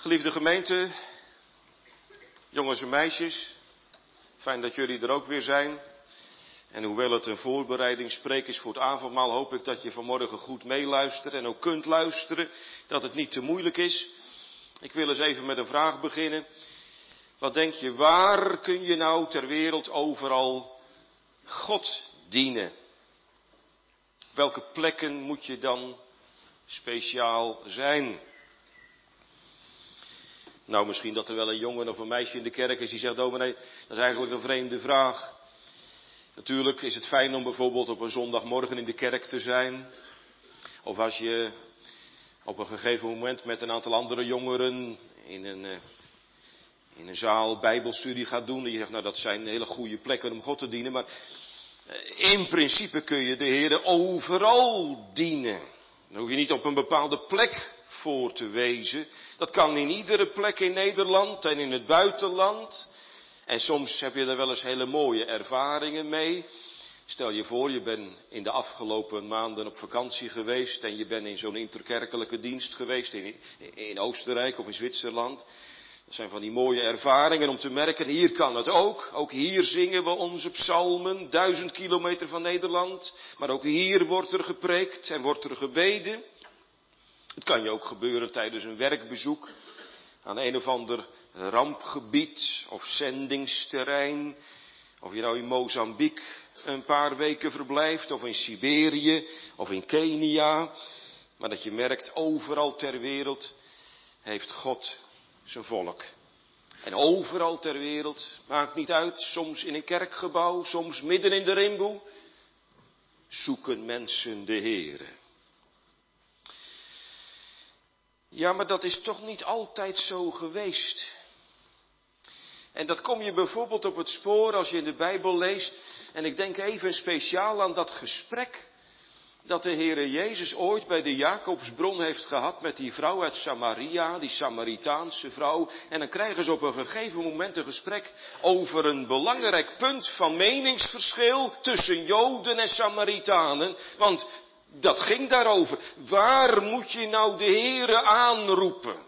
Geliefde gemeente, jongens en meisjes, fijn dat jullie er ook weer zijn. En hoewel het een voorbereidingspreek is voor het avondmaal, hoop ik dat je vanmorgen goed meeluistert en ook kunt luisteren, dat het niet te moeilijk is. Ik wil eens even met een vraag beginnen. Wat denk je, waar kun je nou ter wereld overal God dienen? Welke plekken moet je dan speciaal zijn? Nou, misschien dat er wel een jongen of een meisje in de kerk is die zegt, dominee, dat is eigenlijk een vreemde vraag. Natuurlijk is het fijn om bijvoorbeeld op een zondagmorgen in de kerk te zijn. Of als je op een gegeven moment met een aantal andere jongeren in een zaal bijbelstudie gaat doen. En je zegt, nou dat zijn hele goede plekken om God te dienen. Maar in principe kun je de Heer overal dienen. Dan hoef je niet op een bepaalde plek voor te wezen. Dat kan in iedere plek in Nederland en in het buitenland. En soms heb je er wel eens hele mooie ervaringen mee. Stel je voor, je bent in de afgelopen maanden op vakantie geweest en je bent in zo'n interkerkelijke dienst geweest in Oostenrijk of in Zwitserland. Dat zijn van die mooie ervaringen om te merken, hier kan het ook. Ook hier zingen we onze psalmen, 1000 kilometer van Nederland. Maar ook hier wordt er gepreekt en wordt er gebeden. Het kan je ook gebeuren tijdens een werkbezoek aan een of ander rampgebied of zendingsterrein. Of je nou in Mozambique een paar weken verblijft, of in Siberië, of in Kenia. Maar dat je merkt, overal ter wereld heeft God zijn volk. En overal ter wereld, maakt niet uit, soms in een kerkgebouw, soms midden in de rimboe, zoeken mensen de Heere. Ja, maar dat is toch niet altijd zo geweest. En dat kom je bijvoorbeeld op het spoor als je in de Bijbel leest. En ik denk even speciaal aan dat gesprek dat de Heere Jezus ooit bij de Jacobsbron heeft gehad met die vrouw uit Samaria, die Samaritaanse vrouw. En dan krijgen ze op een gegeven moment een gesprek over een belangrijk punt van meningsverschil tussen Joden en Samaritanen. Want dat ging daarover. Waar moet je nou de Heere aanroepen?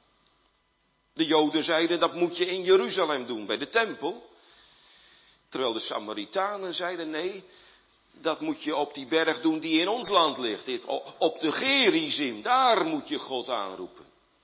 De Joden zeiden, dat moet je in Jeruzalem doen, bij de tempel. Terwijl de Samaritanen zeiden, nee, dat moet je op die berg doen die in ons land ligt. Op de Gerizim, daar moet je God aanroepen.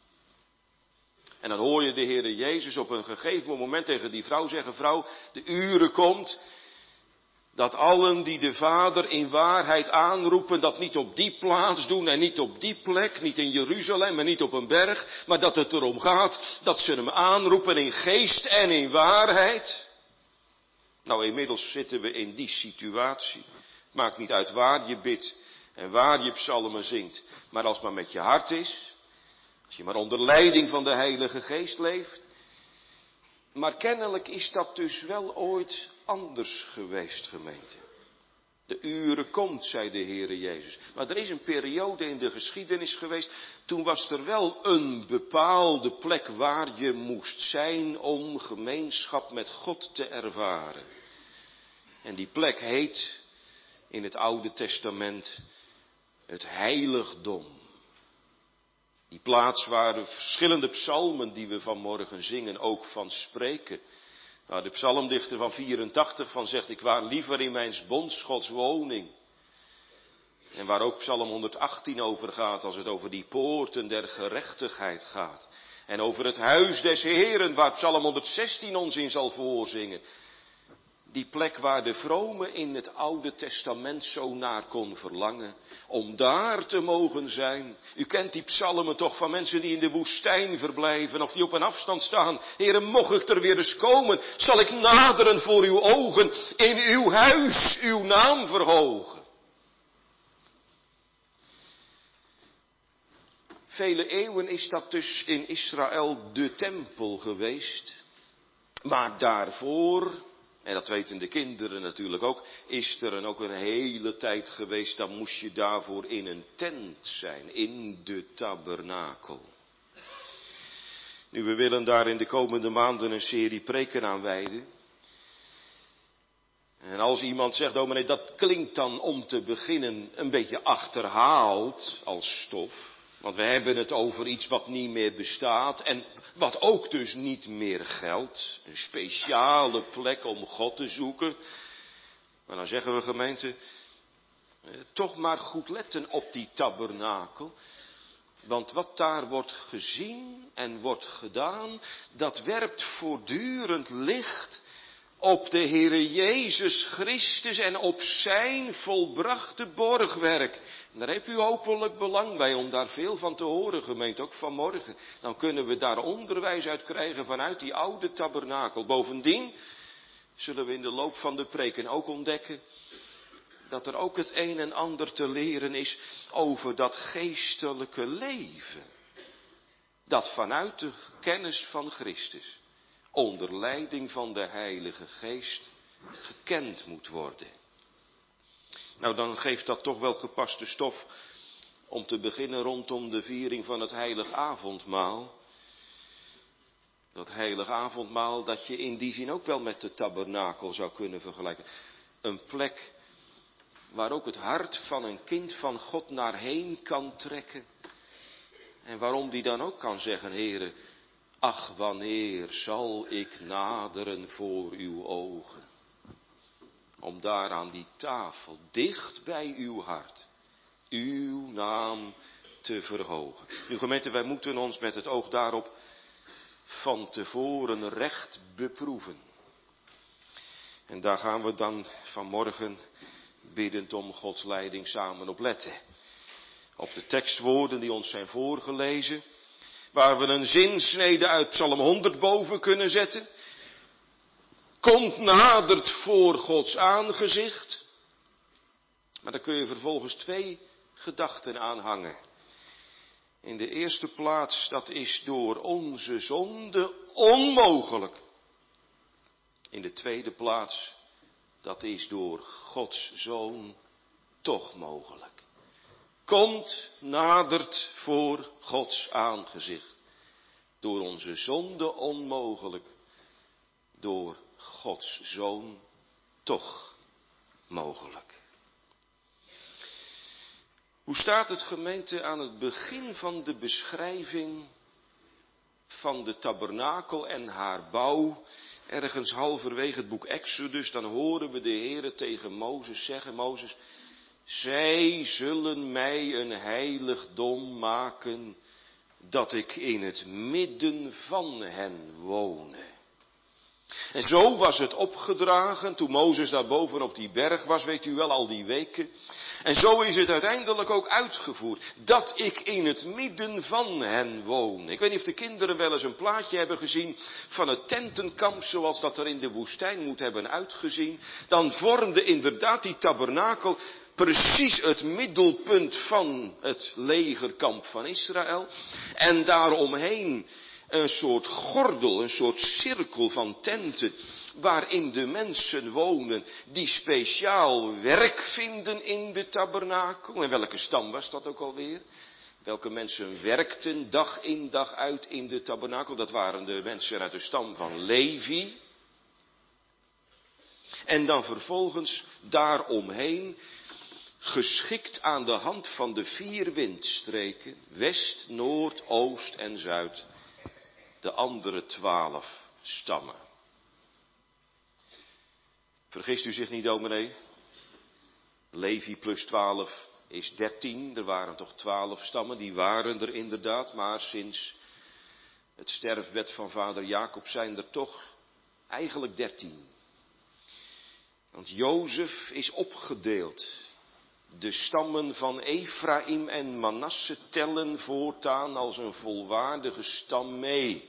En dan hoor je de Heere Jezus op een gegeven moment tegen die vrouw zeggen, vrouw, de uren komt dat allen die de Vader in waarheid aanroepen, dat niet op die plaats doen en niet op die plek, niet in Jeruzalem en niet op een berg, maar dat het erom gaat dat ze hem aanroepen in geest en in waarheid. Nou, inmiddels zitten we in die situatie. Maakt niet uit waar je bidt en waar je psalmen zingt, maar als het maar met je hart is, als je maar onder leiding van de Heilige Geest leeft. Maar kennelijk is dat dus wel ooit anders geweest, gemeente. De uren komt, zei de Heere Jezus. Maar er is een periode in de geschiedenis geweest, toen was er wel een bepaalde plek waar je moest zijn om gemeenschap met God te ervaren. En die plek heet in het Oude Testament het heiligdom. Die plaats waar de verschillende psalmen die we vanmorgen zingen ook van spreken. Waar de psalmdichter van 84 van zegt, ik waar liever in mijn bonds Gods woning. En waar ook psalm 118 over gaat, als het over die poorten der gerechtigheid gaat. En over het huis des Heeren, waar psalm 116 ons in zal voorzingen. Die plek waar de vrome in het Oude Testament zo naar kon verlangen. Om daar te mogen zijn. U kent die psalmen toch van mensen die in de woestijn verblijven. Of die op een afstand staan. Heere, mocht ik er weer eens komen. Zal ik naderen voor uw ogen. In uw huis uw naam verhogen. Vele eeuwen is dat dus in Israël de tempel geweest. Maar daarvoor, en dat weten de kinderen natuurlijk ook, is er ook een hele tijd geweest, dan moest je daarvoor in een tent zijn, in de tabernakel. Nu, we willen daar in de komende maanden een serie preken aan wijden. En als iemand zegt, dominee, dat klinkt dan om te beginnen een beetje achterhaald als stof. Want we hebben het over iets wat niet meer bestaat en wat ook dus niet meer geldt. Een speciale plek om God te zoeken. Maar dan zeggen we gemeente, toch maar goed letten op die tabernakel. Want wat daar wordt gezien en wordt gedaan, dat werpt voortdurend licht op de Heere Jezus Christus en op zijn volbrachte borgwerk. En daar heeft u hopelijk belang bij om daar veel van te horen, gemeente, ook vanmorgen. Dan kunnen we daar onderwijs uit krijgen vanuit die oude tabernakel. Bovendien zullen we in de loop van de preken ook ontdekken dat er ook het een en ander te leren is over dat geestelijke leven. Dat vanuit de kennis van Christus, onder leiding van de Heilige Geest, gekend moet worden. Nou, dan geeft dat toch wel gepaste stof om te beginnen rondom de viering van het heilig avondmaal. Dat heilig avondmaal dat je in die zin ook wel met de tabernakel zou kunnen vergelijken. Een plek waar ook het hart van een kind van God naar heen kan trekken. En waarom die dan ook kan zeggen, Heere, ach, wanneer zal ik naderen voor uw ogen? Om daar aan die tafel, dicht bij uw hart, uw naam te verhogen. Nu gemeente, wij moeten ons met het oog daarop van tevoren recht beproeven. En daar gaan we dan vanmorgen biddend om Gods leiding samen op letten. Op de tekstwoorden die ons zijn voorgelezen, waar we een zinsnede uit Psalm 100 boven kunnen zetten. Komt nadert voor Gods aangezicht. Maar daar kun je vervolgens 2 gedachten aan hangen. In de eerste plaats, dat is door onze zonde onmogelijk. In de tweede plaats, dat is door Gods Zoon toch mogelijk. Komt nadert voor Gods aangezicht. Door onze zonde onmogelijk. Door Gods Zoon toch mogelijk. Hoe staat het, gemeente, aan het begin van de beschrijving van de tabernakel en haar bouw? Ergens halverwege het boek Exodus, dan horen we de Heere tegen Mozes zeggen, Mozes, zij zullen mij een heiligdom maken, dat ik in het midden van hen wonen. En zo was het opgedragen toen Mozes daar boven op die berg was, weet u wel, al die weken. En zo is het uiteindelijk ook uitgevoerd, dat ik in het midden van hen woon. Ik weet niet of de kinderen wel eens een plaatje hebben gezien van het tentenkamp zoals dat er in de woestijn moet hebben uitgezien. Dan vormde inderdaad die tabernakel precies het middelpunt van het legerkamp van Israël. En daaromheen een soort gordel, een soort cirkel van tenten, waarin de mensen wonen die speciaal werk vinden in de tabernakel. En welke stam was dat ook alweer? Welke mensen werkten dag in dag uit in de tabernakel? Dat waren de mensen uit de stam van Levi. En dan vervolgens daaromheen, geschikt aan de hand van de 4 windstreken, west, noord, oost en zuid, de andere 12 stammen. Vergist u zich niet, dominee? Levi plus 12 is 13. Er waren toch 12 stammen, die waren er inderdaad. Maar sinds het sterfbed van vader Jacob zijn er toch eigenlijk 13. Want Jozef is opgedeeld. De stammen van Efraïm en Manasse tellen voortaan als een volwaardige stam mee.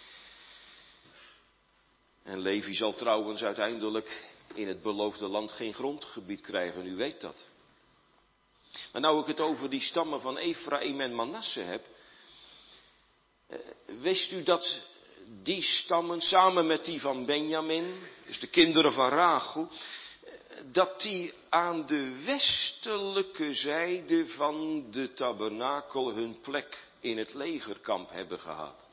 En Levi zal trouwens uiteindelijk in het beloofde land geen grondgebied krijgen, u weet dat. Maar nou ik het over die stammen van Efraïm en Manasse heb, wist u dat die stammen samen met die van Benjamin, dus de kinderen van Rachel, dat die aan de westelijke zijde van de tabernakel hun plek in het legerkamp hebben gehad.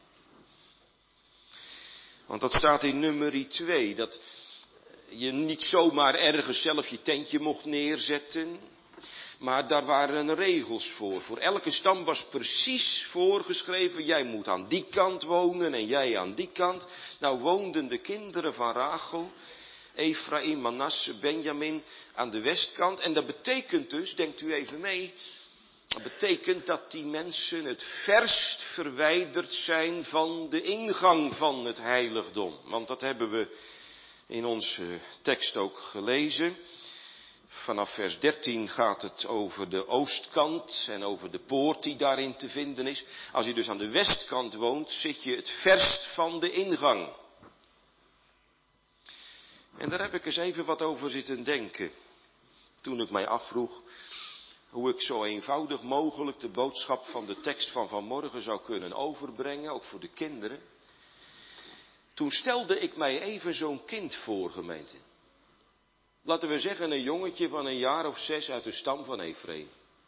Want dat staat in Numeri 2, dat je niet zomaar ergens zelf je tentje mocht neerzetten, Maar daar waren regels voor. Voor elke stam was precies voorgeschreven, jij moet aan die kant wonen en jij aan die kant. Nou woonden de kinderen van Rachel, Efraïm, Manasse, Benjamin aan de westkant. En dat betekent dus, denkt u even mee, dat betekent dat die mensen het verst verwijderd zijn van de ingang van het heiligdom. Want dat hebben we in onze tekst ook gelezen. Vanaf vers 13 gaat het over de oostkant en over de poort die daarin te vinden is. Als je dus aan de westkant woont, zit je het verst van de ingang. En daar heb ik eens even wat over zitten denken. Toen ik mij afvroeg hoe ik zo eenvoudig mogelijk de boodschap van de tekst van vanmorgen zou kunnen overbrengen, ook voor de kinderen. Toen stelde ik mij even zo'n kind voor, gemeente. Laten we zeggen een jongetje van een jaar of 6 uit de stam van Efraïm.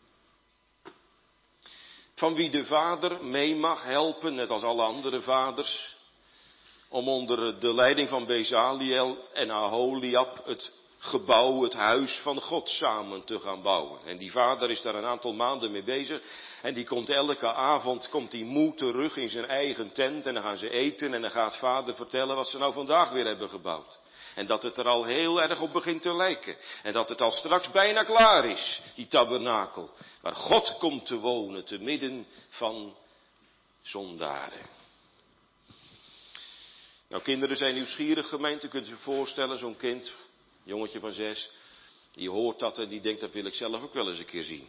Van wie de vader mee mag helpen, net als alle andere vaders, om onder de leiding van Bezaliel en Aholiab het gebouw, het huis van God samen te gaan bouwen. En die vader is daar een aantal maanden mee bezig. En die komt elke avond, moe terug in zijn eigen tent. En dan gaan ze eten en dan gaat vader vertellen wat ze nou vandaag weer hebben gebouwd. En dat het er al heel erg op begint te lijken. En dat het al straks bijna klaar is, die tabernakel. Waar God komt te wonen, te midden van zondaren. Nou, kinderen zijn nieuwsgierig, gemeente. Kunt u zich voorstellen, zo'n kind, jongetje van 6, die hoort dat en die denkt, dat wil ik zelf ook wel eens een keer zien.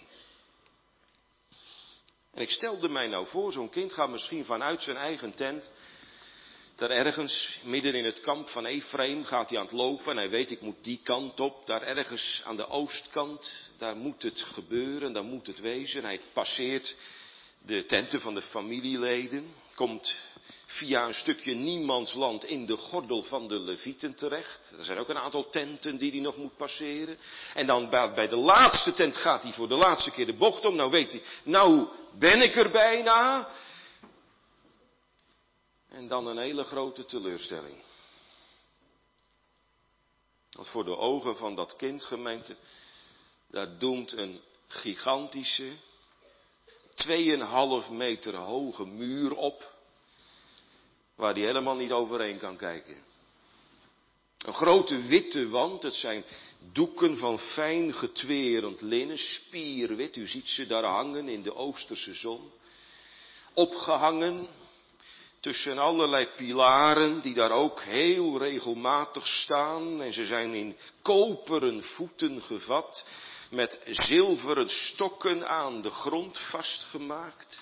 En ik stelde mij nou voor, zo'n kind gaat misschien vanuit zijn eigen tent, daar ergens, midden in het kamp van Efraïm, gaat hij aan het lopen en hij weet, ik moet die kant op. Daar ergens aan de oostkant, daar moet het gebeuren, daar moet het wezen. Hij passeert de tenten van de familieleden, komt via een stukje niemandsland in de gordel van de Levieten terecht. Er zijn ook een aantal tenten die hij nog moet passeren. En dan bij de laatste tent gaat hij voor de laatste keer de bocht om. Nou weet hij, nou ben ik er bijna. En dan een hele grote teleurstelling. Want voor de ogen van dat kind, gemeente, daar doemt een gigantische, 2,5 meter hoge muur op, waar hij helemaal niet overheen kan kijken. Een grote witte wand, het zijn doeken van fijn getwerend linnen, spierwit, u ziet ze daar hangen in de oosterse zon. Opgehangen tussen allerlei pilaren die daar ook heel regelmatig staan. En ze zijn in koperen voeten gevat, met zilveren stokken aan de grond vastgemaakt.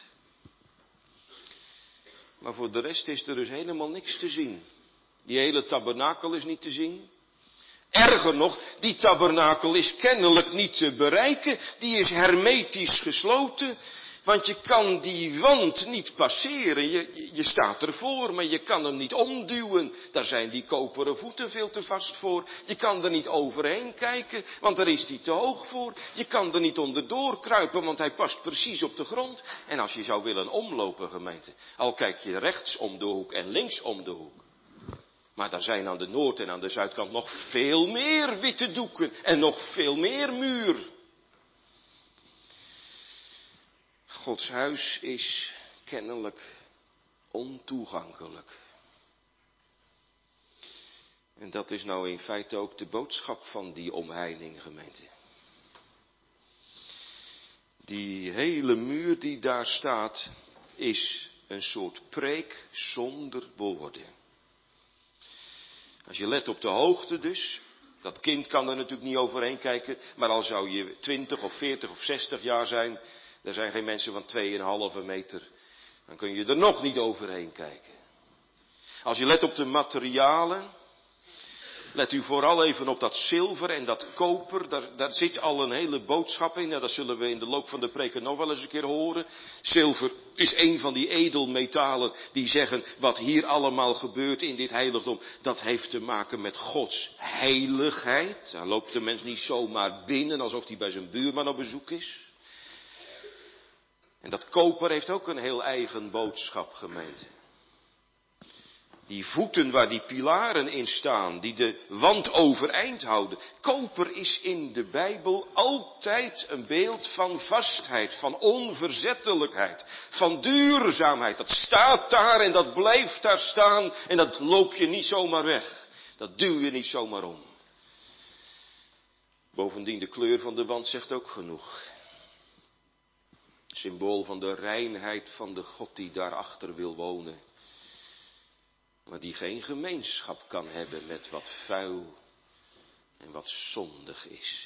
Maar voor de rest is er dus helemaal niks te zien. Die hele tabernakel is niet te zien. Erger nog, die tabernakel is kennelijk niet te bereiken. Die is hermetisch gesloten. Want je kan die wand niet passeren. Je staat ervoor, maar je kan hem niet omduwen. Daar zijn die koperen voeten veel te vast voor. Je kan er niet overheen kijken, want daar is die te hoog voor. Je kan er niet onderdoor kruipen, want hij past precies op de grond. En als je zou willen omlopen, gemeente, al kijk je rechts om de hoek en links om de hoek. Maar daar zijn aan de noord- en aan de zuidkant nog veel meer witte doeken en nog veel meer muur. Gods huis is kennelijk ontoegankelijk. En dat is nou in feite ook de boodschap van die omheining, gemeente. Die hele muur die daar staat, is een soort preek zonder woorden. Als je let op de hoogte dus, dat kind kan er natuurlijk niet overheen kijken, maar al zou je 20 of 40 of 60 jaar zijn, er zijn geen mensen van 2,5 meter, dan kun je er nog niet overheen kijken. Als je let op de materialen, let u vooral even op dat zilver en dat koper, daar zit al een hele boodschap in. Ja, dat zullen we in de loop van de preken nog wel eens een keer horen. Zilver is een van die edelmetalen die zeggen wat hier allemaal gebeurt in dit heiligdom. Dat heeft te maken met Gods heiligheid. Daar loopt de mens niet zomaar binnen alsof hij bij zijn buurman op bezoek is. En dat koper heeft ook een heel eigen boodschap, gemeente. Die voeten waar die pilaren in staan, die de wand overeind houden. Koper is in de Bijbel altijd een beeld van vastheid, van onverzettelijkheid, van duurzaamheid. Dat staat daar en dat blijft daar staan en dat loop je niet zomaar weg. Dat duw je niet zomaar om. Bovendien de kleur van de wand zegt ook genoeg. Symbool van de reinheid van de God die daarachter wil wonen. Maar die geen gemeenschap kan hebben met wat vuil en wat zondig is.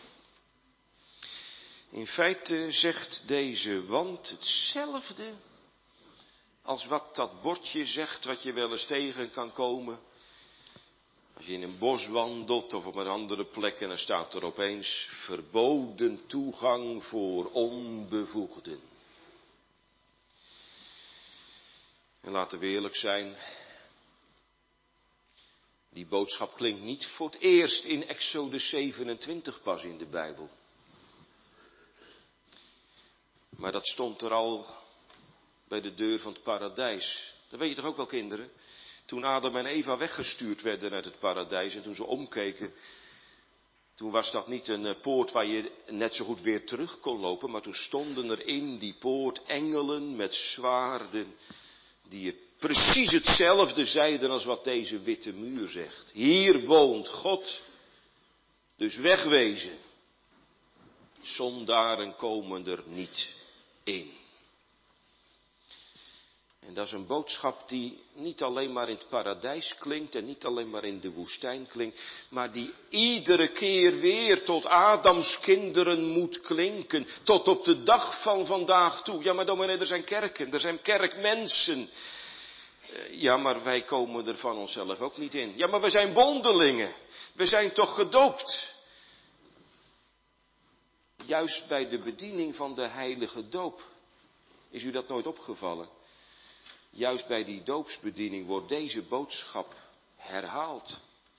In feite zegt deze wand hetzelfde als wat dat bordje zegt wat je wel eens tegen kan komen. Als je in een bos wandelt of op een andere plek en dan staat er opeens verboden toegang voor onbevoegden. En laten we eerlijk zijn, die boodschap klinkt niet voor het eerst in Exodus 27 pas in de Bijbel. Maar dat stond er al bij de deur van het paradijs. Dat weet je toch ook wel, kinderen? Toen Adam en Eva weggestuurd werden uit het paradijs en toen ze omkeken, toen was dat niet een poort waar je net zo goed weer terug kon lopen, maar toen stonden er in die poort engelen met zwaarden die precies hetzelfde zeiden als wat deze witte muur zegt. Hier woont God, dus wegwezen. Zondaren komen er niet in. En dat is een boodschap die niet alleen maar in het paradijs klinkt en niet alleen maar in de woestijn klinkt, maar die iedere keer weer tot Adams kinderen moet klinken, tot op de dag van vandaag toe. Ja, maar dominee, er zijn kerken, er zijn kerkmensen. Ja, maar wij komen er van onszelf ook niet in. Ja, maar we zijn bondelingen. We zijn toch gedoopt. Juist bij de bediening van de heilige doop. Is u dat nooit opgevallen? Juist bij die doopsbediening wordt deze boodschap herhaald.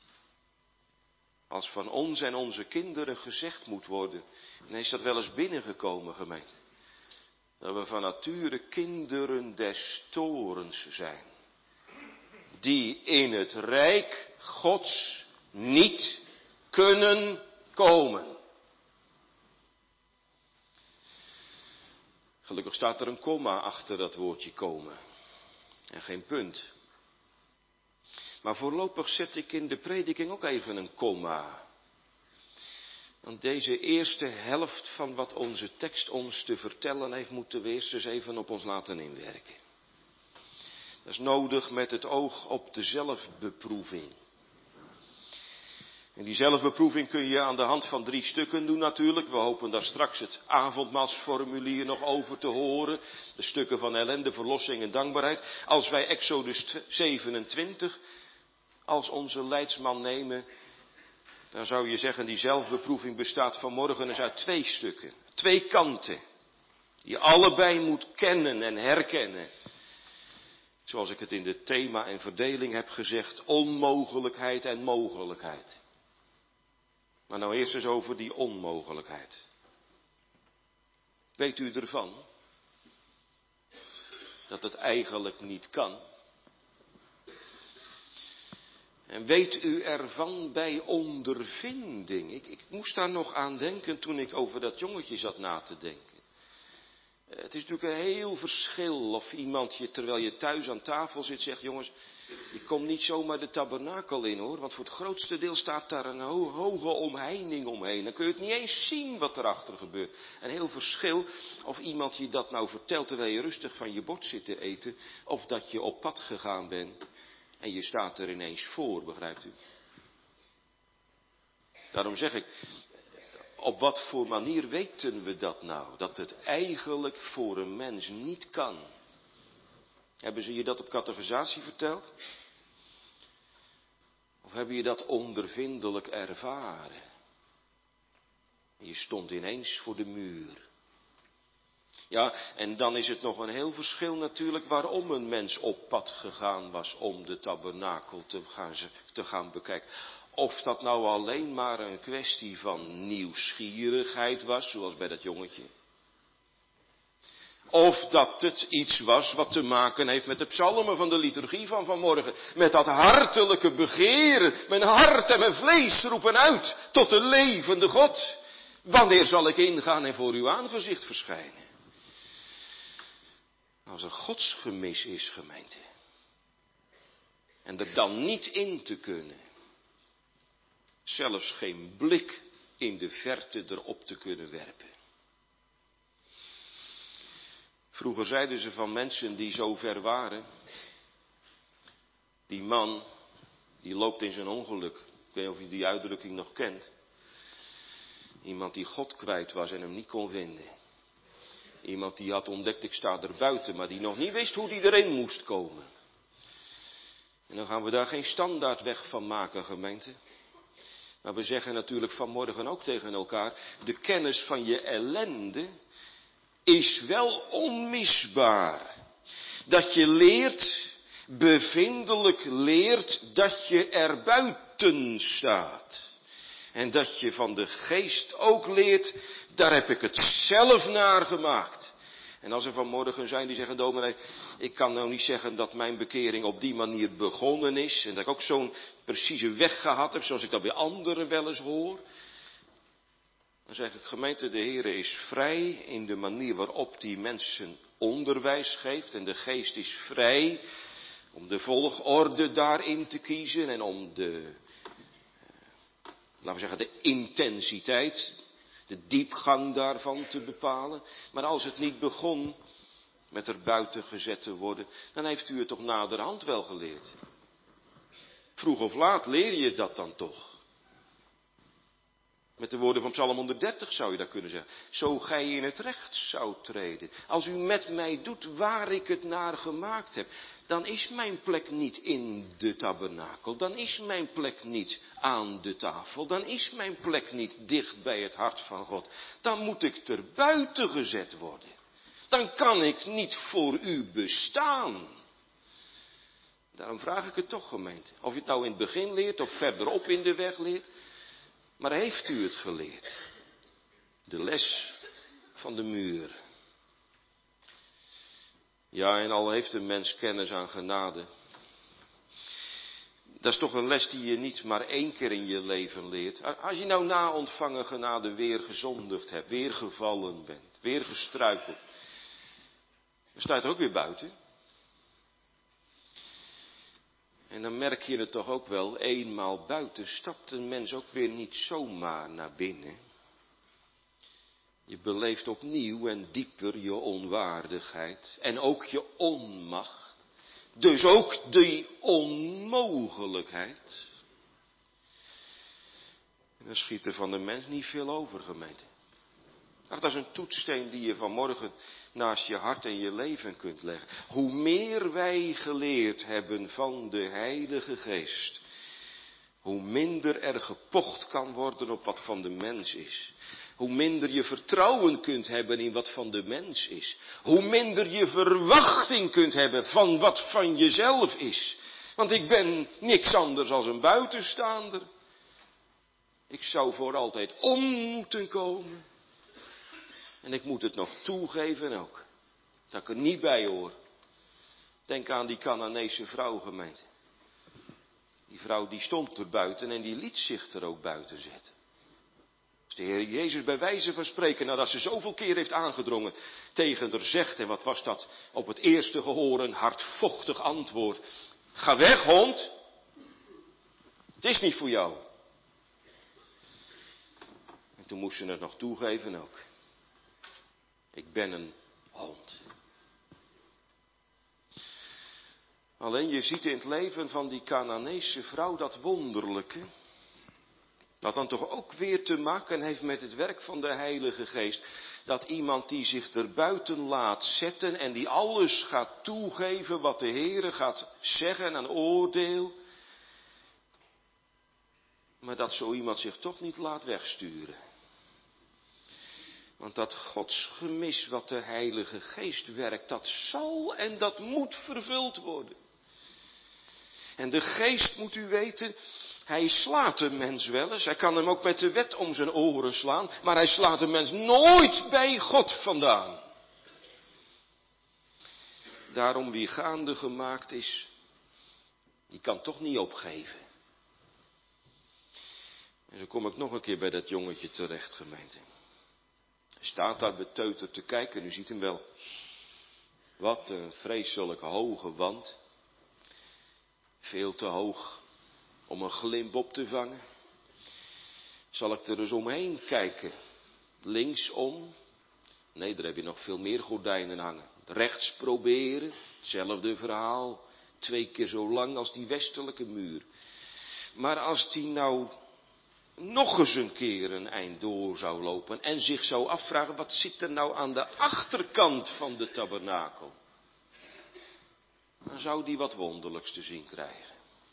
Als van ons en onze kinderen gezegd moet worden. En is dat wel eens binnengekomen, gemeente? Dat we van nature kinderen des torens zijn. Die in het rijk Gods niet kunnen komen. Gelukkig staat er een komma achter dat woordje komen. En geen punt. Maar voorlopig zet ik in de prediking ook even een komma. Want deze eerste helft van wat onze tekst ons te vertellen heeft, moeten we eerst eens even op ons laten inwerken. Dat is nodig met het oog op de zelfbeproeving. En die zelfbeproeving kun je aan de hand van 3 stukken doen natuurlijk. We hopen daar straks het avondmaalsformulier nog over te horen. De stukken van ellende, verlossing en dankbaarheid. Als wij Exodus 27 als onze leidsman nemen, dan zou je zeggen die zelfbeproeving bestaat vanmorgen eens uit 2 stukken. 2 kanten. Die je allebei moet kennen en herkennen. Zoals ik het in de thema en verdeling heb gezegd, onmogelijkheid en mogelijkheid. Maar nou eerst eens over die onmogelijkheid. Weet u ervan? Dat het eigenlijk niet kan? En weet u ervan bij ondervinding? Ik moest daar nog aan denken toen ik over dat jongetje zat na te denken. Het is natuurlijk een heel verschil of iemand je, terwijl je thuis aan tafel zit, zegt, jongens, je komt niet zomaar de tabernakel in hoor, want voor het grootste deel staat daar een hoge omheining omheen. Dan kun je het niet eens zien wat erachter gebeurt. Een heel verschil of iemand je dat nou vertelt terwijl je rustig van je bord zit te eten, of dat je op pad gegaan bent en je staat er ineens voor, begrijpt u? Daarom zeg ik, op wat voor manier weten we dat nou? Dat het eigenlijk voor een mens niet kan. Hebben ze je dat op catechisatie verteld? Of hebben je dat ondervindelijk ervaren? Je stond ineens voor de muur. Ja, en dan is het nog een heel verschil natuurlijk waarom een mens op pad gegaan was om de tabernakel te gaan bekijken. Of dat nou alleen maar een kwestie van nieuwsgierigheid was, zoals bij dat jongetje. Of dat het iets was wat te maken heeft met de psalmen van de liturgie van vanmorgen. Met dat hartelijke begeren. Mijn hart en mijn vlees roepen uit tot de levende God. Wanneer zal ik ingaan en voor uw aangezicht verschijnen? Als er godsgemis is, gemeente. En er dan niet in te kunnen. Zelfs geen blik in de verte erop te kunnen werpen. Vroeger zeiden ze van mensen die zo ver waren. Die man, die loopt in zijn ongeluk. Ik weet niet of je die uitdrukking nog kent. Iemand die God kwijt was en hem niet kon vinden. Iemand die had ontdekt, ik sta er buiten, maar die nog niet wist hoe die erin moest komen. En dan gaan we daar geen standaardweg van maken, gemeente. Maar we zeggen natuurlijk vanmorgen ook tegen elkaar, de kennis van je ellende is wel onmisbaar. Dat je leert, bevindelijk leert, dat je er buiten staat. En dat je van de geest ook leert, daar heb ik het zelf naar gemaakt. En als er vanmorgen zijn die zeggen, dominee, ik kan nou niet zeggen dat mijn bekering op die manier begonnen is. En dat ik ook zo'n precieze weg gehad heb, zoals ik dat bij anderen wel eens hoor. Dan zeg ik, gemeente, de Heere is vrij in de manier waarop die mensen onderwijs geeft. En de geest is vrij om de volgorde daarin te kiezen en om de, laten we zeggen, de intensiteit, de diepgang daarvan te bepalen. Maar als het niet begon met er buiten gezet te worden, dan heeft u het toch naderhand wel geleerd. Vroeg of laat leer je dat dan toch. Met de woorden van Psalm 130 zou je dat kunnen zeggen. Zo gij in het recht zou treden. Als u met mij doet waar ik het naar gemaakt heb. Dan is mijn plek niet in de tabernakel. Dan is mijn plek niet aan de tafel. Dan is mijn plek niet dicht bij het hart van God. Dan moet ik er buiten gezet worden. Dan kan ik niet voor u bestaan. Daarom vraag ik het toch, gemeente. Of je het nou in het begin leert of verderop in de weg leert. Maar heeft u het geleerd? De les van de muur. Ja, en al heeft een mens kennis aan genade. Dat is toch een les die je niet maar 1 keer in je leven leert. Als je nou na ontvangen genade weer gezondigd hebt, weer gevallen bent, weer gestruikeld. Dan sta je er ook weer buiten. En dan merk je het toch ook wel, eenmaal buiten stapt een mens ook weer niet zomaar naar binnen. Je beleeft opnieuw en dieper je onwaardigheid en ook je onmacht. Dus ook die onmogelijkheid. En dan schiet er van de mens niet veel over, gemeente. Ach, dat is een toetssteen die je vanmorgen naast je hart en je leven kunt leggen. Hoe meer wij geleerd hebben van de Heilige Geest, hoe minder er gepocht kan worden op wat van de mens is. Hoe minder je vertrouwen kunt hebben in wat van de mens is. Hoe minder je verwachting kunt hebben van wat van jezelf is. Want ik ben niks anders als een buitenstaander. Ik zou voor altijd om moeten komen. En ik moet het nog toegeven ook. Dat ik er niet bij hoor. Denk aan die Canaanese vrouw, gemeente. Die vrouw die stond er buiten en die liet zich er ook buiten zetten. Als de Heer Jezus bij wijze van spreken, nadat ze zoveel keer heeft aangedrongen, tegen haar zegt, en wat was dat op het eerste gehoor een hardvochtig antwoord. Ga weg, hond. Het is niet voor jou. En toen moest ze het nog toegeven ook. Ik ben een hond. Alleen je ziet in het leven van die Canaanese vrouw dat wonderlijke. Dat dan toch ook weer te maken heeft met het werk van de Heilige Geest. Dat iemand die zich er buiten laat zetten en die alles gaat toegeven wat de Heere gaat zeggen aan oordeel. Maar dat zo iemand zich toch niet laat wegsturen. Want dat godsgemis wat de Heilige Geest werkt, dat zal en dat moet vervuld worden. En de Geest, moet u weten, hij slaat de mens wel eens. Hij kan hem ook met de wet om zijn oren slaan. Maar hij slaat de mens nooit bij God vandaan. Daarom wie gaande gemaakt is, die kan toch niet opgeven. En zo kom ik nog een keer bij dat jongetje terecht, gemeente. Hij staat daar beteuterd te kijken, u ziet hem wel. Wat een vreselijke hoge wand. Veel te hoog om een glimp op te vangen. Zal ik er eens omheen kijken? Linksom? Nee, daar heb je nog veel meer gordijnen hangen. Rechts proberen, hetzelfde verhaal. 2 keer zo lang als die westelijke muur. Maar als die nou nog eens een keer een eind door zou lopen en zich zou afvragen, wat zit er nou aan de achterkant van de tabernakel? Dan zou die wat wonderlijks te zien krijgen.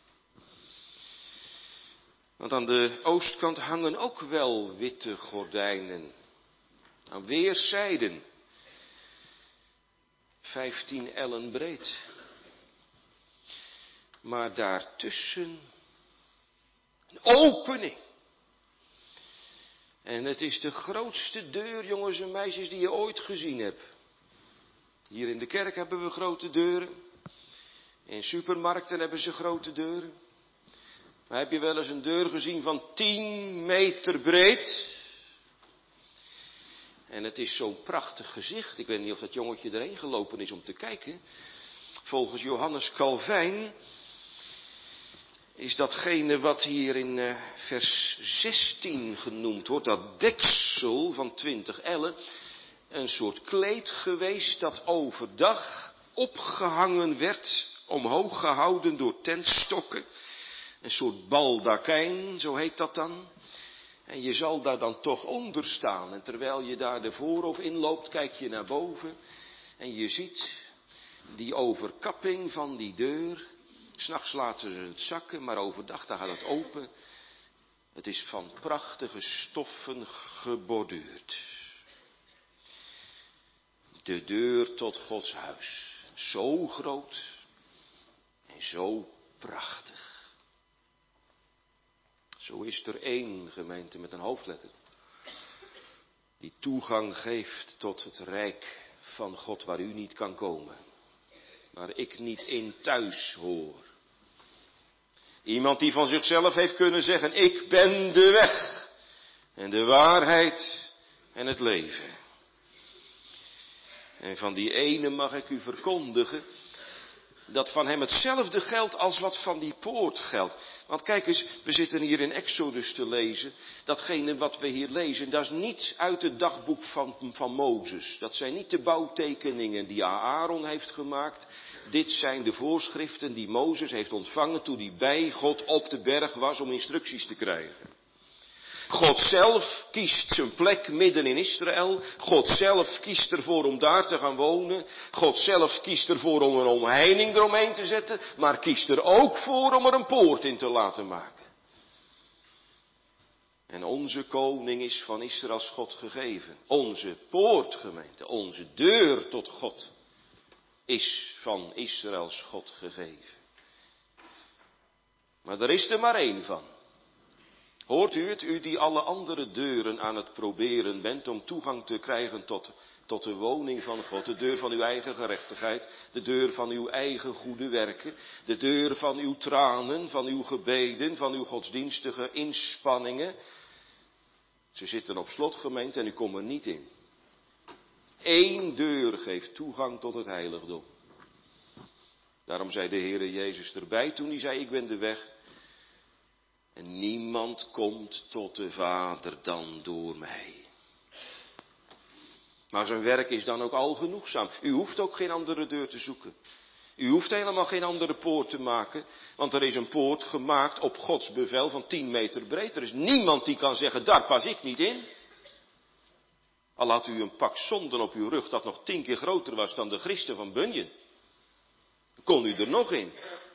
Want aan de oostkant hangen ook wel witte gordijnen. Aan weerszijden. 15 ellen breed. Maar daartussen een opening. En het is de grootste deur, jongens en meisjes, die je ooit gezien hebt. Hier in de kerk hebben we grote deuren. In supermarkten hebben ze grote deuren. Maar heb je wel eens een deur gezien van 10 meter breed? En het is zo'n prachtig gezicht. Ik weet niet of dat jongetje erheen gelopen is om te kijken. Volgens Johannes Calvijn is datgene wat hier in vers 16 genoemd wordt, dat deksel van 20 ellen, een soort kleed geweest dat overdag opgehangen werd, omhoog gehouden door tentstokken. Een soort baldakijn, zo heet dat dan. En je zal daar dan toch onder staan. En terwijl je daar de voorhof inloopt, kijk je naar boven. En je ziet die overkapping van die deur. 'S Nachts laten ze het zakken, maar overdag dan gaat het open. Het is van prachtige stoffen geborduurd. De deur tot Gods huis. Zo groot en zo prachtig. Zo is er één gemeente met een hoofdletter. Die toegang geeft tot het rijk van God waar u niet kan komen. Waar ik niet in thuis hoor. Iemand die van zichzelf heeft kunnen zeggen, ik ben de weg en de waarheid en het leven. En van die ene mag ik u verkondigen dat van hem hetzelfde geldt als wat van die poort geldt. Want kijk eens, we zitten hier in Exodus te lezen. Datgene wat we hier lezen, dat is niet uit het dagboek van Mozes. Dat zijn niet de bouwtekeningen die Aaron heeft gemaakt. Dit zijn de voorschriften die Mozes heeft ontvangen toen hij bij God op de berg was om instructies te krijgen. God zelf kiest zijn plek midden in Israël. God zelf kiest ervoor om daar te gaan wonen. God zelf kiest ervoor om een omheining eromheen te zetten. Maar kiest er ook voor om er een poort in te laten maken. En onze koning is van Israëls God gegeven. Onze poortgemeente, onze deur tot God is van Israëls God gegeven. Maar er is er maar één van. Hoort u het, u die alle andere deuren aan het proberen bent om toegang te krijgen tot de woning van God. De deur van uw eigen gerechtigheid, de deur van uw eigen goede werken, de deur van uw tranen, van uw gebeden, van uw godsdienstige inspanningen. Ze zitten op slot, gemeente, en u komt er niet in. Eén deur geeft toegang tot het heiligdom. Daarom zei de Heere Jezus erbij toen hij zei, ik ben de weg. En niemand komt tot de Vader dan door mij. Maar zijn werk is dan ook al genoegzaam. U hoeft ook geen andere deur te zoeken. U hoeft helemaal geen andere poort te maken. Want er is een poort gemaakt op Gods bevel van 10 meter breed. Er is niemand die kan zeggen, daar pas ik niet in. Al had u een pak zonden op uw rug dat nog 10 keer groter was dan de Christen van Bunyan. Kon u er nog in.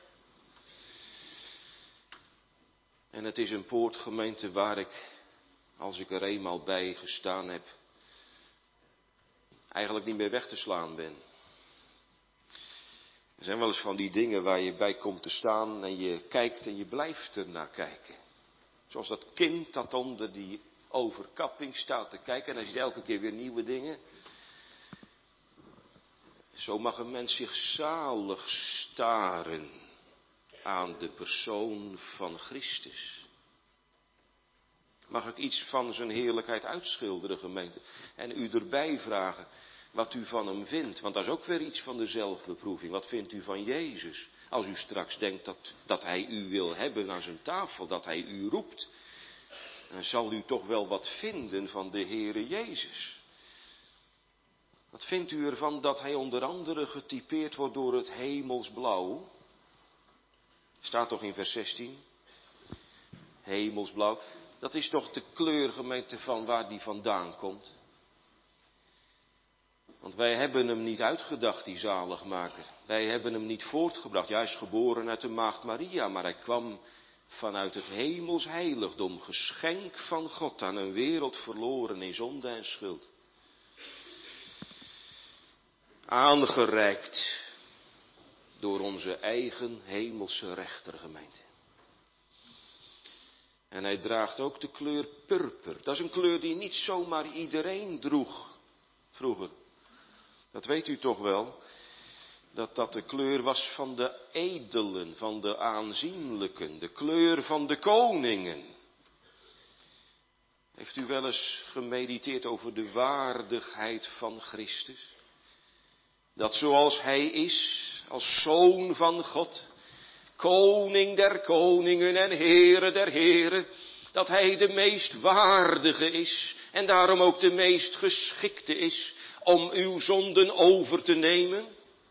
En het is een poortgemeente waar ik, als ik er eenmaal bij gestaan heb, eigenlijk niet meer weg te slaan ben. Er zijn wel eens van die dingen waar je bij komt te staan en je kijkt en je blijft er naar kijken. Zoals dat kind dat onder die overkapping staat te kijken en hij ziet elke keer weer nieuwe dingen. Zo mag een mens zich zalig staren aan de persoon van Christus. Mag ik iets van zijn heerlijkheid uitschilderen, gemeente? En u erbij vragen wat u van hem vindt. Want dat is ook weer iets van de zelfbeproeving. Wat vindt u van Jezus? Als u straks denkt dat hij u wil hebben aan zijn tafel, dat hij u roept. Dan zal u toch wel wat vinden van de Heere Jezus. Wat vindt u ervan dat hij onder andere getypeerd wordt door het hemelsblauw? Staat toch in vers 16? Hemelsblauw. Dat is toch de kleur, gemeente, van waar die vandaan komt? Want wij hebben hem niet uitgedacht, die zaligmaker. Wij hebben hem niet voortgebracht. Ja, hij is geboren uit de maagd Maria, maar hij kwam vanuit het hemels heiligdom, geschenk van God aan een wereld verloren in zonde en schuld. Aangereikt door onze eigen hemelse rechtergemeente. En hij draagt ook de kleur purper. Dat is een kleur die niet zomaar iedereen droeg vroeger. Dat weet u toch wel, dat dat de kleur was van de edelen, van de aanzienlijken, de kleur van de koningen. Heeft u wel eens gemediteerd over de waardigheid van Christus? Dat zoals hij is, als zoon van God, koning der koningen en Heere der heren, dat hij de meest waardige is en daarom ook de meest geschikte is om uw zonden over te nemen.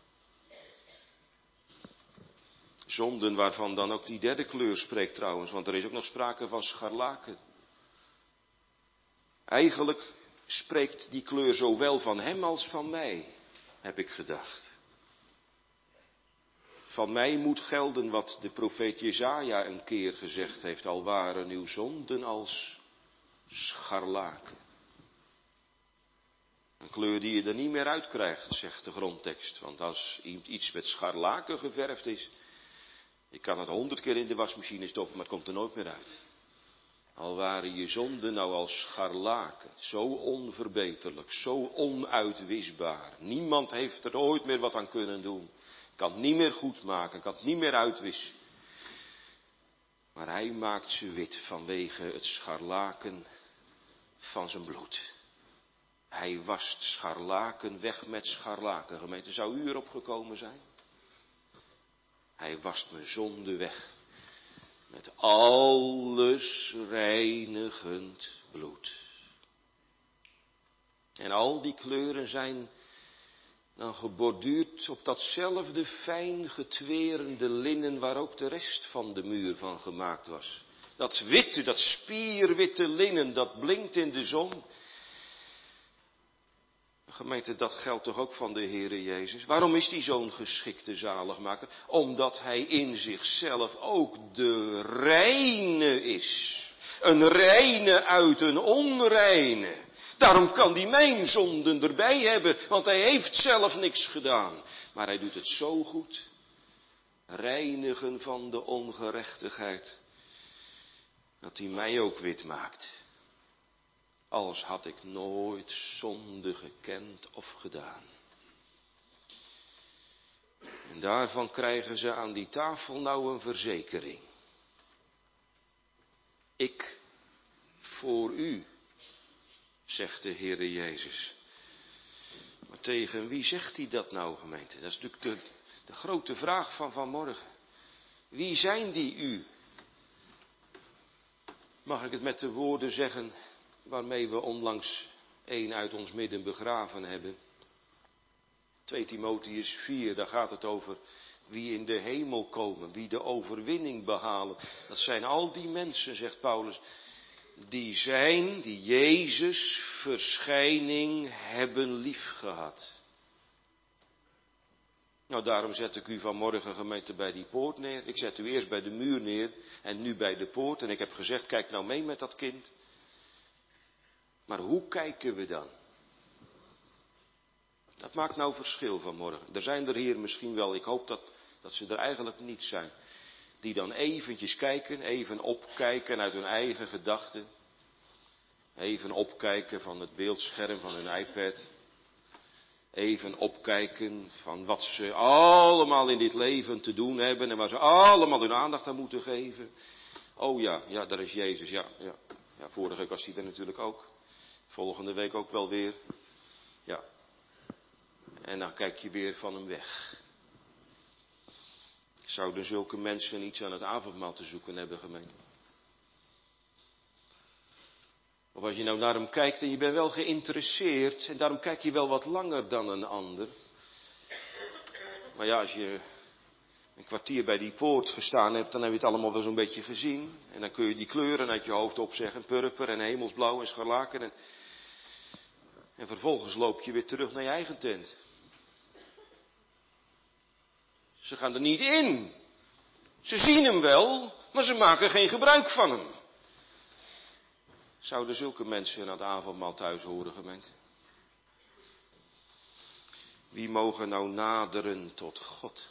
Zonden waarvan dan ook die derde kleur spreekt trouwens, want er is ook nog sprake van scharlaken. Eigenlijk spreekt die kleur zowel van hem als van mij, heb ik gedacht. Van mij moet gelden wat de profeet Jesaja een keer gezegd heeft, al waren uw zonden als scharlaken. Een kleur die je er niet meer uit krijgt, zegt de grondtekst. Want als iets met scharlaken geverfd is, je kan het 100 keer in de wasmachine stoppen, maar het komt er nooit meer uit. Al waren je zonden nou als scharlaken, zo onverbeterlijk, zo onuitwisbaar. Niemand heeft er ooit meer wat aan kunnen doen. Kan het niet meer goed maken, kan het niet meer uitwissen. Maar hij maakt ze wit vanwege het scharlaken van zijn bloed. Hij wast scharlaken weg met scharlaken. Gemeente, zou u erop gekomen zijn? Hij wast mijn zonde weg. Met alles reinigend bloed. En al die kleuren zijn dan geborduurd op datzelfde fijn getwerende linnen waar ook de rest van de muur van gemaakt was. Dat witte, dat spierwitte linnen, dat blinkt in de zon. Gemeente, dat geldt toch ook van de Heere Jezus? Waarom is die zo'n geschikte zaligmaker? Omdat hij in zichzelf ook de reine is. Een reine uit een onreine. Daarom kan hij mijn zonden erbij hebben, want hij heeft zelf niks gedaan. Maar hij doet het zo goed. Reinigen van de ongerechtigheid. Dat hij mij ook wit maakt. Als had ik nooit zonde gekend of gedaan. En daarvan krijgen ze aan die tafel nou een verzekering. Ik voor u, zegt de Heere Jezus. Maar tegen wie zegt hij dat nou, gemeente? Dat is natuurlijk de grote vraag van vanmorgen. Wie zijn die u? Mag ik het met de woorden zeggen waarmee we onlangs een uit ons midden begraven hebben? 2 Timotheüs 4, daar gaat het over wie in de hemel komen, wie de overwinning behalen. Dat zijn al die mensen, zegt Paulus, die Jezus verschijning hebben liefgehad. Nou, daarom zet ik u vanmorgen, gemeente, bij die poort neer. Ik zet u eerst bij de muur neer en nu bij de poort. En ik heb gezegd, kijk nou mee met dat kind. Maar hoe kijken we dan? Dat maakt nou verschil vanmorgen. Er zijn er hier misschien wel, ik hoop dat ze er eigenlijk niet zijn. Die dan eventjes kijken, even opkijken uit hun eigen gedachten. Even opkijken van het beeldscherm van hun iPad. even opkijken van wat ze allemaal in dit leven te doen hebben en waar ze allemaal hun aandacht aan moeten geven. Oh ja, daar is Jezus, ja. Vorige week was hij er natuurlijk ook. Volgende week ook wel weer. Ja. En dan kijk je weer van hem weg. Zouden zulke mensen iets aan het avondmaal te zoeken hebben, gemeente? Of als je nou naar hem kijkt en je bent wel geïnteresseerd en daarom kijk je wel wat langer dan een ander. Maar ja, als je een kwartier bij die poort gestaan hebt, dan heb je het allemaal wel zo'n beetje gezien. En dan kun je die kleuren uit je hoofd opzeggen, purper en hemelsblauw en scharlaken. En vervolgens loop je weer terug naar je eigen tent. Ze gaan er niet in. Ze zien hem wel, maar ze maken geen gebruik van hem. Zouden zulke mensen aan het avondmaal thuis horen, gemeente? Wie mogen nou naderen tot God?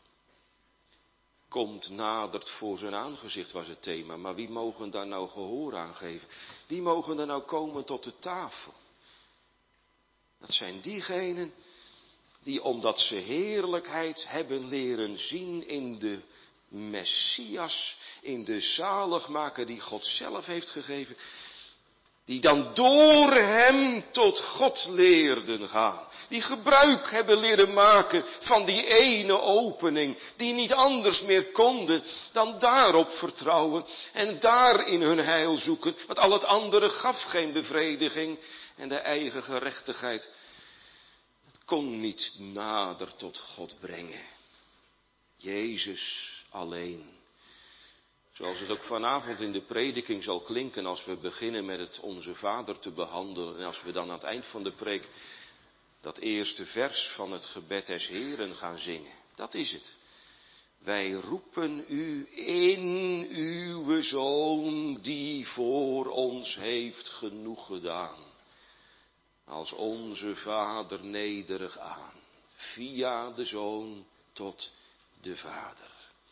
Komt nadert voor zijn aangezicht was het thema, maar wie mogen daar nou gehoor aan geven? Wie mogen er nou komen tot de tafel? Dat zijn diegenen die omdat ze heerlijkheid hebben leren zien in de Messias, in de zaligmaker die God zelf heeft gegeven, die dan door hem tot God leerden gaan. Die gebruik hebben leren maken van die ene opening. Die niet anders meer konden dan daarop vertrouwen. En daarin hun heil zoeken. Want al het andere gaf geen bevrediging. En de eigen gerechtigheid. Het kon niet nader tot God brengen. Jezus alleen. Zoals het ook vanavond in de prediking zal klinken als we beginnen met het Onze Vader te behandelen. En als we dan aan het eind van de preek dat eerste vers van het gebed des Heeren gaan zingen. Dat is het. Wij roepen u in uw Zoon die voor ons heeft genoeg gedaan. Als onze Vader nederig aan. Via de Zoon tot de Vader.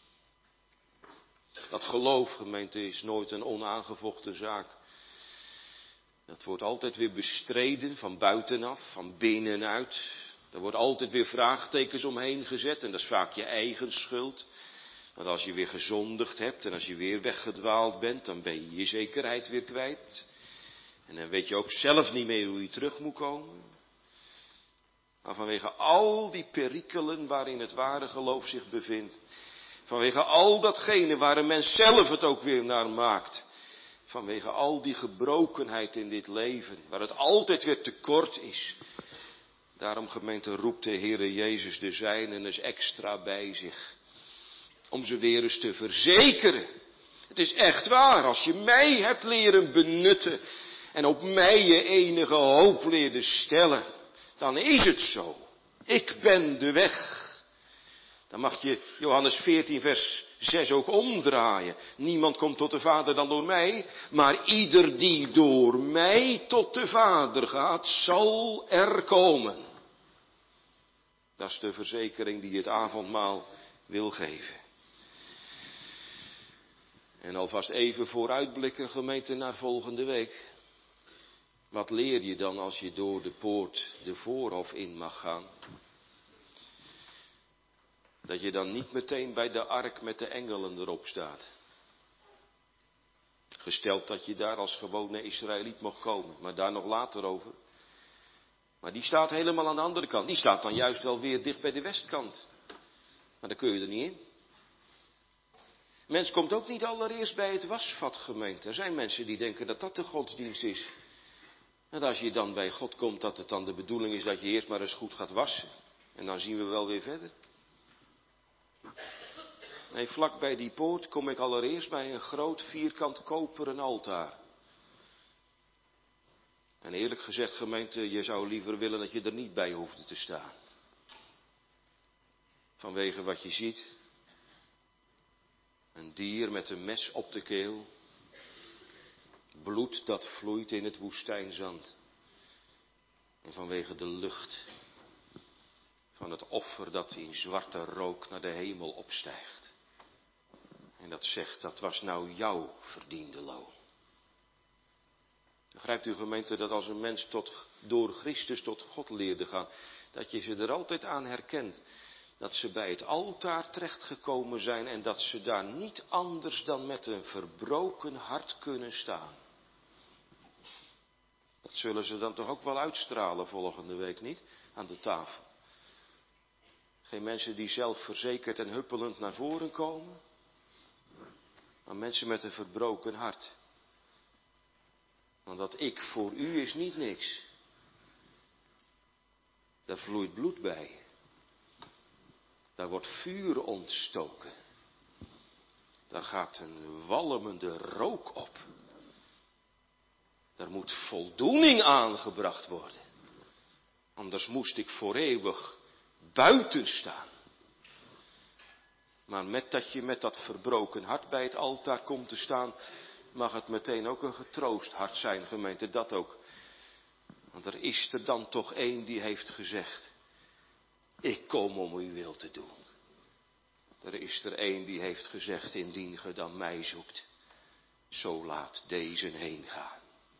Dat geloof, gemeente, is nooit een onaangevochten zaak. Dat wordt altijd weer bestreden van buitenaf, van binnenuit. Er wordt altijd weer vraagtekens omheen gezet en dat is vaak je eigen schuld. Want als je weer gezondigd hebt en als je weer weggedwaald bent, dan ben je je zekerheid weer kwijt. En dan weet je ook zelf niet meer hoe je terug moet komen. Maar vanwege al die perikelen waarin het ware geloof zich bevindt, vanwege al datgene waar een mens zelf het ook weer naar maakt. Vanwege al die gebrokenheid in dit leven, waar het altijd weer tekort is. Daarom, gemeente, roept de Heere Jezus de zijnen eens extra bij zich. Om ze weer eens te verzekeren. Het is echt waar, als je mij hebt leren benutten en op mij je enige hoop leerde stellen, dan is het zo. Ik ben de weg. Dan mag je Johannes 14 vers 6 ook omdraaien. Niemand komt tot de Vader dan door mij, maar ieder die door mij tot de Vader gaat, zal er komen. Dat is de verzekering die het avondmaal wil geven. En alvast even vooruitblikken, gemeente, naar volgende week. Wat leer je dan als je door de poort de voorhof in mag gaan? Dat je dan niet meteen bij de ark met de engelen erop staat. Gesteld dat je daar als gewone Israëliet mocht komen, maar daar nog later over. Maar die staat helemaal aan de andere kant. Die staat dan juist wel weer dicht bij de westkant. Maar daar kun je er niet in. Mens komt ook niet allereerst bij het wasvat, gemeente. Er zijn mensen die denken dat dat de godsdienst is. En als je dan bij God komt, dat het dan de bedoeling is dat je eerst maar eens goed gaat wassen. En dan zien we wel weer verder. Nee, vlak bij die poort kom ik allereerst bij een groot vierkant koperen altaar. En eerlijk gezegd, gemeente, je zou liever willen dat je er niet bij hoefde te staan. Vanwege wat je ziet. Een dier met een mes op de keel. Bloed dat vloeit in het woestijnzand. En vanwege de lucht van het offer dat in zwarte rook naar de hemel opstijgt. En dat zegt, dat was nou jouw verdiende loon. Begrijpt u, gemeente, dat als een mens door Christus tot God leerde gaan, dat je ze er altijd aan herkent. Dat ze bij het altaar terechtgekomen zijn en dat ze daar niet anders dan met een verbroken hart kunnen staan. Dat zullen ze dan toch ook wel uitstralen volgende week, niet? Aan de tafel. Geen mensen die zelfverzekerd en huppelend naar voren komen, maar mensen met een verbroken hart. Want dat ik voor u is niet niks. Daar vloeit bloed bij. Daar wordt vuur ontstoken. Daar gaat een walmende rook op. Daar moet voldoening aangebracht worden. Anders moest ik voor eeuwig buiten staan. Maar met dat je met dat verbroken hart bij het altaar komt te staan, mag het meteen ook een getroost hart zijn, gemeente, dat ook. Want er is er dan toch één die heeft gezegd, ik kom om uw wil te doen. Er is er één die heeft gezegd, indien ge dan mij zoekt, zo laat deze heen gaan.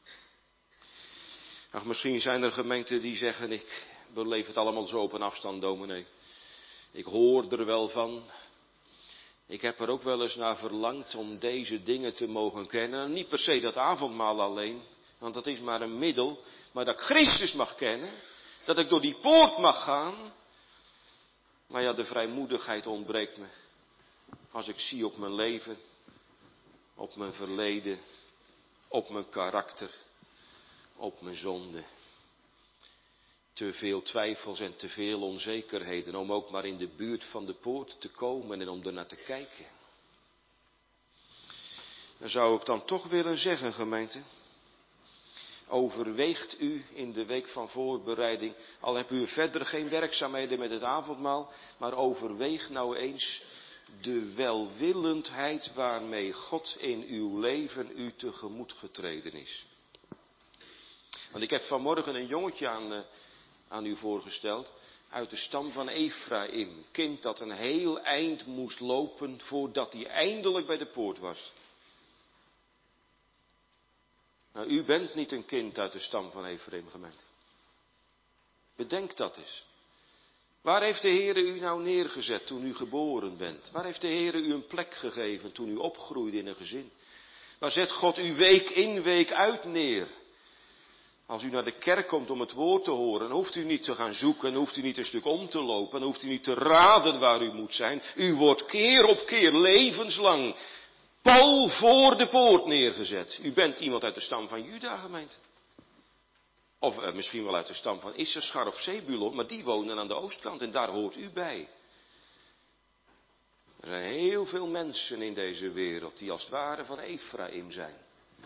Ach, misschien zijn er gemeenten die zeggen, ik beleef het allemaal zo op een afstand, dominee. Ik hoor er wel van. Ik heb er ook wel eens naar verlangd om deze dingen te mogen kennen. En niet per se dat avondmaal alleen, want dat is maar een middel. Maar dat ik Christus mag kennen, dat ik door die poort mag gaan. Maar ja, de vrijmoedigheid ontbreekt me. Als ik zie op mijn leven, op mijn verleden, op mijn karakter, op mijn zonde. Te veel twijfels en te veel onzekerheden om ook maar in de buurt van de poort te komen en om er naar te kijken. Dan zou ik dan toch willen zeggen, gemeente, overweegt u in de week van voorbereiding, al hebt u verder geen werkzaamheden met het avondmaal, maar overweeg nou eens de welwillendheid waarmee God in uw leven u tegemoet getreden is. Want ik heb vanmorgen een jongetje aan u voorgesteld, uit de stam van Efraïm. Kind dat een heel eind moest lopen voordat hij eindelijk bij de poort was. Nou, u bent niet een kind uit de stam van Efraïm, gemeente. Bedenk dat eens. Waar heeft de Heere u nou neergezet toen u geboren bent? Waar heeft de Heere u een plek gegeven toen u opgroeide in een gezin? Waar zet God u week in, week uit neer? Als u naar de kerk komt om het woord te horen, dan hoeft u niet te gaan zoeken, dan hoeft u niet een stuk om te lopen, dan hoeft u niet te raden waar u moet zijn. U wordt keer op keer levenslang pal voor de poort neergezet. U bent iemand uit de stam van Juda, gemeente. Of misschien wel uit de stam van Issachar of Zebulon, maar die wonen aan de oostkant en daar hoort u bij. Er zijn heel veel mensen in deze wereld die als het ware van Efraïm zijn.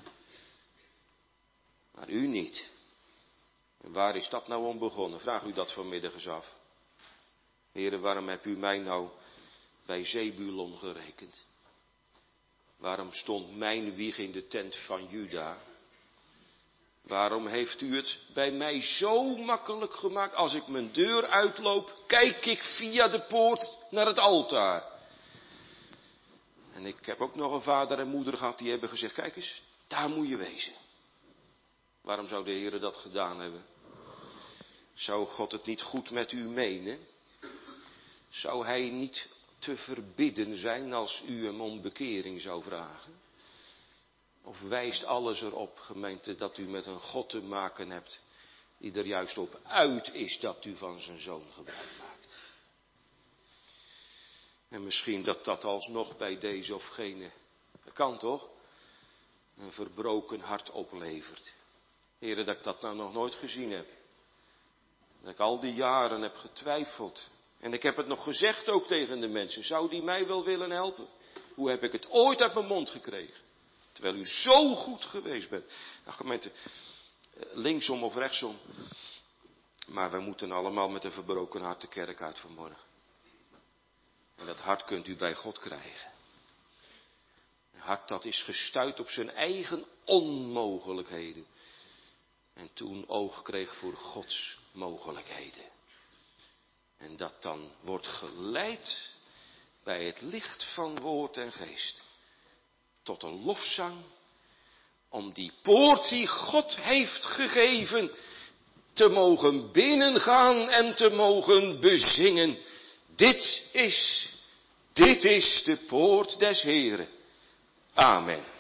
Maar u niet. En waar is dat nou om begonnen? Vraag u dat vanmiddag eens af. Heere, waarom hebt u mij nou bij Zebulon gerekend? Waarom stond mijn wieg in de tent van Juda? Waarom heeft u het bij mij zo makkelijk gemaakt? Als ik mijn deur uitloop, kijk ik via de poort naar het altaar. En ik heb ook nog een vader en moeder gehad die hebben gezegd, kijk eens, daar moet je wezen. Waarom zou de Heere dat gedaan hebben? Zou God het niet goed met u menen? Zou hij niet te verbidden zijn als u hem om bekering zou vragen? Of wijst alles erop, gemeente, dat u met een God te maken hebt die er juist op uit is dat u van zijn zoon gebruik maakt? En misschien dat dat alsnog bij deze of gene, dat kan toch, een verbroken hart oplevert. Heere, dat ik dat nou nog nooit gezien heb. Dat ik al die jaren heb getwijfeld. En ik heb het nog gezegd ook tegen de mensen. Zou die mij wel willen helpen? Hoe heb ik het ooit uit mijn mond gekregen? Terwijl u zo goed geweest bent. Nou, gemeente, linksom of rechtsom. Maar we moeten allemaal met een verbroken hart de kerk uit vanmorgen. En dat hart kunt u bij God krijgen. Een hart dat is gestuit op zijn eigen onmogelijkheden. En toen oog kreeg voor Gods mogelijkheden. En dat dan wordt geleid bij het licht van woord en geest. Tot een lofzang Om die poort die God heeft gegeven te mogen binnengaan en te mogen bezingen. Dit is de poort des Heren. Amen.